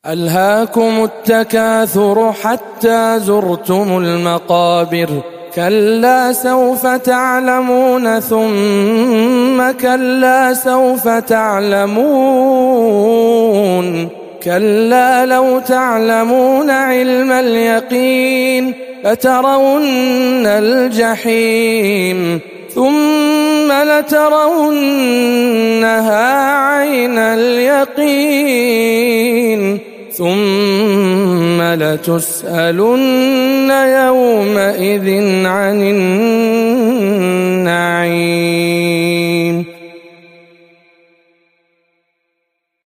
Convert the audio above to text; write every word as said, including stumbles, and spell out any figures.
ألهاكم التكاثر حتى زرتم المقابر كلا سوف تعلمون ثم كلا سوف تعلمون كلا لو تعلمون علم اليقين لترون الجحيم ثم لترونها عين اليقين ثم لتسألن يومئذ عن النعيم.